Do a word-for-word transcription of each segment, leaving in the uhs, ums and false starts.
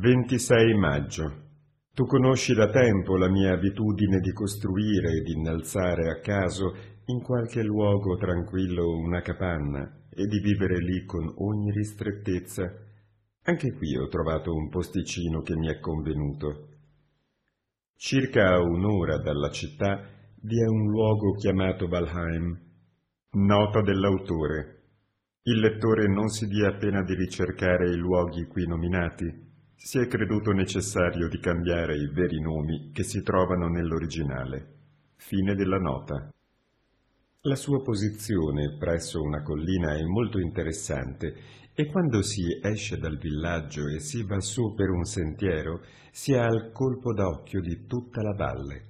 ventisei maggio. Tu conosci da tempo la mia abitudine di costruire e di innalzare a caso in qualche luogo tranquillo una capanna e di vivere lì con ogni ristrettezza. Anche qui ho trovato un posticino che mi è convenuto. Circa a un'ora dalla città vi è un luogo chiamato Valheim. Nota dell'autore. Il lettore non si dia pena di ricercare i luoghi qui nominati. Si è creduto necessario di cambiare i veri nomi che si trovano nell'originale. Fine della nota. La sua posizione presso una collina è molto interessante e quando si esce dal villaggio e si va su per un sentiero si ha il colpo d'occhio di tutta la valle.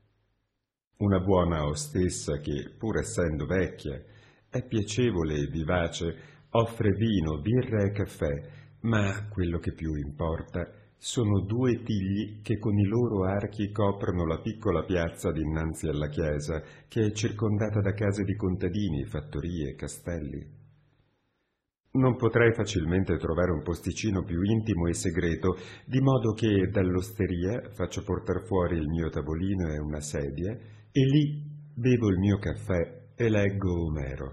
Una buona ostessa che, pur essendo vecchia, è piacevole e vivace, offre vino, birra e caffè, ma quello che più importa sono due tigli che con i loro archi coprono la piccola piazza dinanzi alla chiesa, che è circondata da case di contadini, fattorie, castelli. Non potrei facilmente trovare un posticino più intimo e segreto, di modo che dall'osteria faccio portar fuori il mio tavolino e una sedia, e lì bevo il mio caffè e leggo Omero.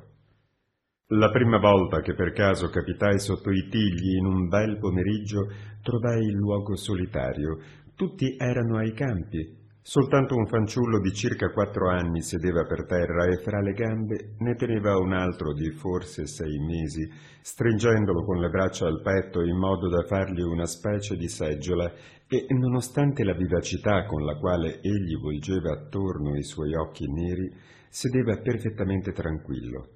La prima volta che per caso capitai sotto i tigli in un bel pomeriggio, trovai il luogo solitario. Tutti erano ai campi. Soltanto un fanciullo di circa quattro anni sedeva per terra e fra le gambe ne teneva un altro di forse sei mesi, stringendolo con le braccia al petto in modo da fargli una specie di seggiola, e nonostante la vivacità con la quale egli volgeva attorno i suoi occhi neri, sedeva perfettamente tranquillo.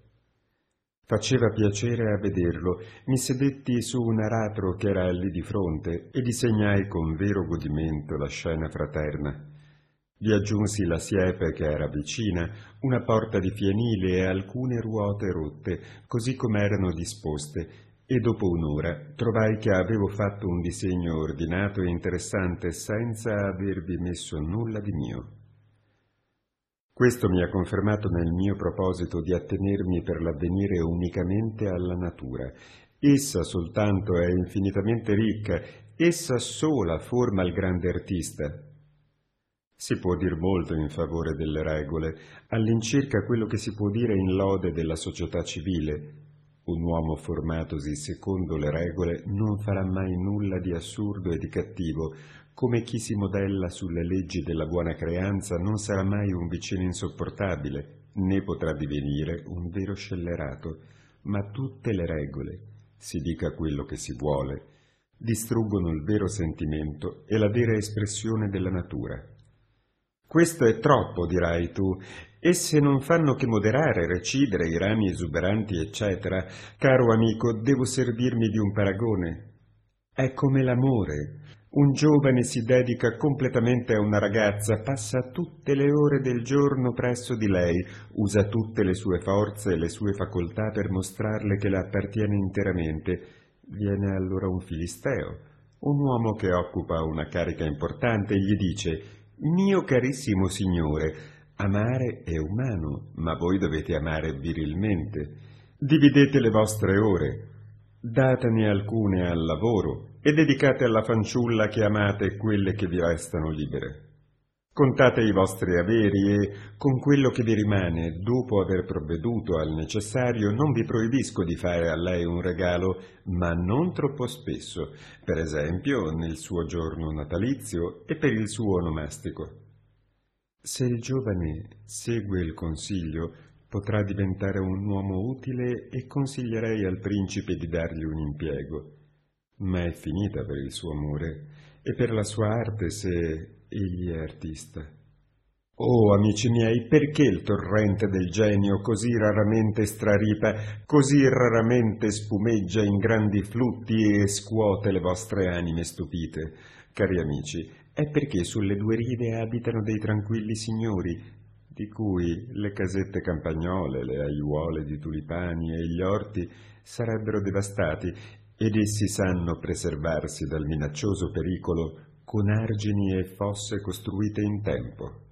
Faceva piacere a vederlo. Mi sedetti su un aratro che era lì di fronte e disegnai con vero godimento la scena fraterna. Vi aggiunsi la siepe che era vicina, una porta di fienile e alcune ruote rotte, così come erano disposte, e dopo un'ora trovai che avevo fatto un disegno ordinato e interessante senza avervi messo nulla di mio. Questo mi ha confermato nel mio proposito di attenermi per l'avvenire unicamente alla natura. Essa soltanto è infinitamente ricca, essa sola forma il grande artista. Si può dir molto in favore delle regole, all'incirca quello che si può dire in lode della società civile. Un uomo formatosi secondo le regole non farà mai nulla di assurdo e di cattivo, come chi si modella sulle leggi della buona creanza non sarà mai un vicino insopportabile, né potrà divenire un vero scellerato, ma tutte le regole, si dica quello che si vuole, distruggono il vero sentimento e la vera espressione della natura. Questo è troppo, dirai tu, esse non fanno che moderare, recidere i rami esuberanti, eccetera. Caro amico, devo servirmi di un paragone. È come l'amore. Un giovane si dedica completamente a una ragazza, passa tutte le ore del giorno presso di lei, usa tutte le sue forze e le sue facoltà per mostrarle che le appartiene interamente. Viene allora un filisteo, un uomo che occupa una carica importante, e gli dice: «Mio carissimo signore, amare è umano, ma voi dovete amare virilmente. Dividete le vostre ore, datene alcune al lavoro e dedicate alla fanciulla che amate quelle che vi restano libere. Contate i vostri averi e, con quello che vi rimane, dopo aver provveduto al necessario, non vi proibisco di fare a lei un regalo, ma non troppo spesso, per esempio nel suo giorno natalizio e per il suo onomastico». Se il giovane segue il consiglio, potrà diventare un uomo utile e consiglierei al principe di dargli un impiego. Ma è finita per il suo amore e per la sua arte se egli è artista. Oh, amici miei, perché il torrente del genio così raramente straripa, così raramente spumeggia in grandi flutti e scuote le vostre anime stupite? Cari amici, è perché sulle due rive abitano dei tranquilli signori, di cui le casette campagnole, le aiuole di tulipani e gli orti sarebbero devastati, ed essi sanno preservarsi dal minaccioso pericolo con argini e fosse costruite in tempo.